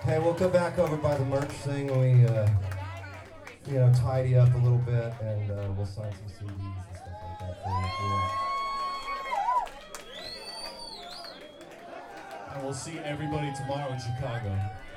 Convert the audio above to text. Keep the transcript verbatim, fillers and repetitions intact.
Okay, we'll come back over by the merch thing when we, uh, you know, tidy up a little bit, and uh, we'll sign some C Ds and stuff like that for you if you want. And we'll see everybody tomorrow in Chicago.